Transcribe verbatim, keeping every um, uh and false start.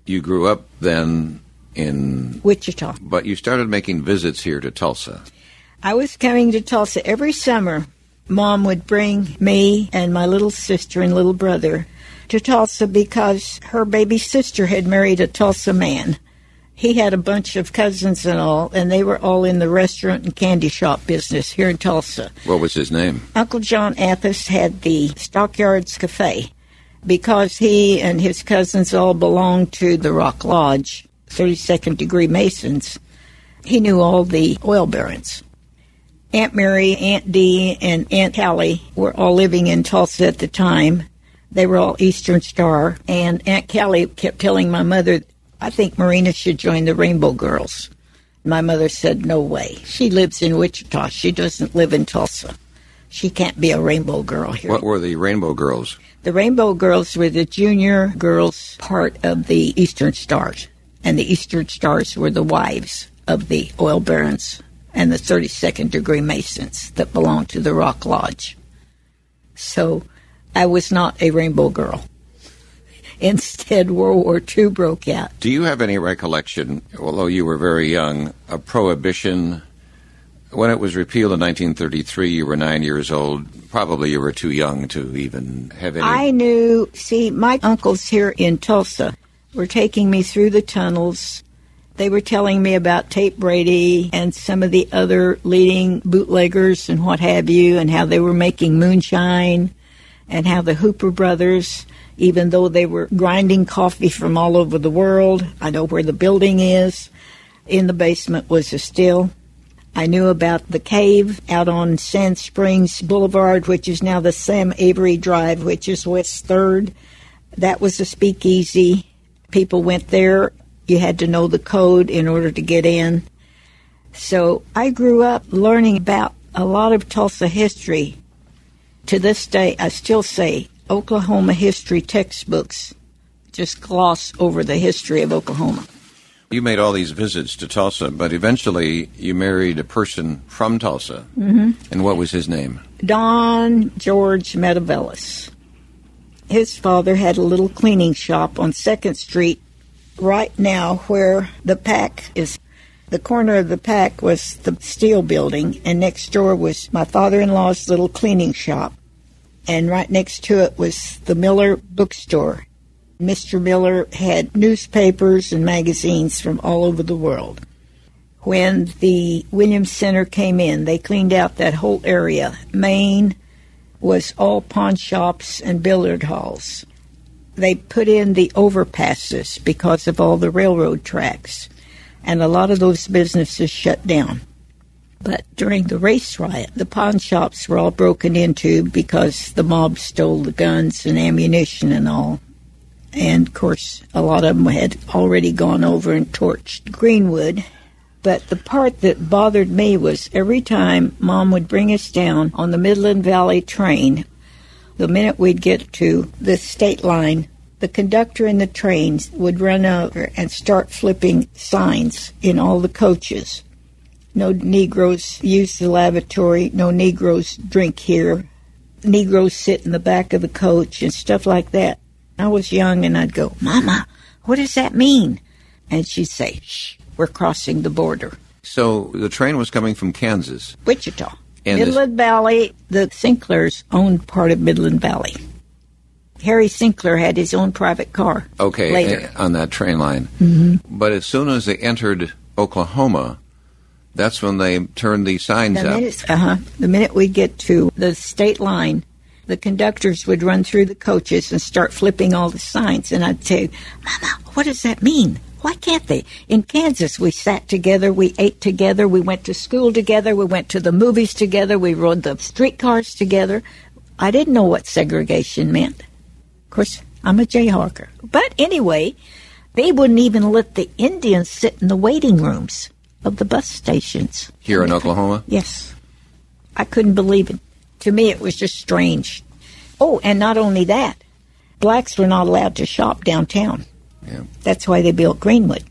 You grew up then in Wichita. But you started making visits here to Tulsa. I was coming to Tulsa every summer. Mom would bring me and my little sister and little brother to Tulsa because her baby sister had married a Tulsa man. He had a bunch of cousins and all, and they were all in the restaurant and candy shop business here in Tulsa. What was his name? Uncle John Athos had the Stockyards Cafe because he and his cousins all belonged to the Rock Lodge, thirty-second degree Masons. He knew all the oil barons. Aunt Mary, Aunt Dee, and Aunt Callie were all living in Tulsa at the time. They were all Eastern Star, and Aunt Callie kept telling my mother, I think Marina should join the Rainbow Girls. My mother said, no way. She lives in Wichita. She doesn't live in Tulsa. She can't be a Rainbow Girl here. What were the Rainbow Girls? The Rainbow Girls were the junior girls part of the Eastern Stars, and the Eastern Stars were the wives of the oil barons and the thirty-second degree Masons that belonged to the Rock Lodge. So I was not a Rainbow Girl. Instead, World War Two broke out. Do you have any recollection, although you were very young, of Prohibition? When it was repealed in nineteen thirty-three, you were nine years old. Probably you were too young to even have any... I knew, see, my uncles here in Tulsa were taking me through the tunnels. They were telling me about Tate Brady and some of the other leading bootleggers and what have you, and how they were making moonshine, and how the Hooper brothers, even though they were grinding coffee from all over the world, I know where the building is. In the basement was a still. I knew about the cave out on Sand Springs Boulevard, which is now the Sam Avery Drive, which is West third. That was a speakeasy. People went there. You had to know the code in order to get in. So I grew up learning about a lot of Tulsa history. To this day, I still say Oklahoma history textbooks just gloss over the history of Oklahoma. You made all these visits to Tulsa, but eventually you married a person from Tulsa. Mm-hmm. And what was his name? Don George Metavelis. His father had a little cleaning shop on second Street, right now where the Pack is. The corner of the Pack was the steel building, and next door was my father-in-law's little cleaning shop. And right next to it was the Miller bookstore. Mister Miller had newspapers and magazines from all over the world. When the Williams Center came in, they cleaned out that whole area. Main was all pawn shops and billiard halls. They put in the overpasses because of all the railroad tracks, and a lot of those businesses shut down. But during the race riot, the pawn shops were all broken into because the mob stole the guns and ammunition and all. And, of course, a lot of them had already gone over and torched Greenwood. But the part that bothered me was every time Mom would bring us down on the Midland Valley train, the minute we'd get to the state line, the conductor in the trains would run over and start flipping signs in all the coaches. No Negroes use the lavatory, no Negroes drink here, Negroes sit in the back of the coach and stuff like that. I was young, and I'd go, Mama, what does that mean? And she'd say, shh, we're crossing the border. So the train was coming from Kansas? Wichita. And Midland this- Valley, the Sinklers owned part of Midland Valley. Harry Sinkler had his own private car okay, later. On that train line. Mm-hmm. But as soon as they entered Oklahoma, that's when they turned these signs the up. Minute, uh-huh, the minute we get to the state line, the conductors would run through the coaches and start flipping all the signs. And I'd say, Mama, what does that mean? Why can't they? In Kansas, we sat together, we ate together, we went to school together, we went to the movies together, we rode the streetcars together. I didn't know what segregation meant. Of course, I'm a Jayhawker. But anyway, they wouldn't even let the Indians sit in the waiting rooms of the bus stations. Here in Oklahoma? Yes. I couldn't believe it. To me, it was just strange. Oh, and not only that, blacks were not allowed to shop downtown. Yeah. That's why they built Greenwood.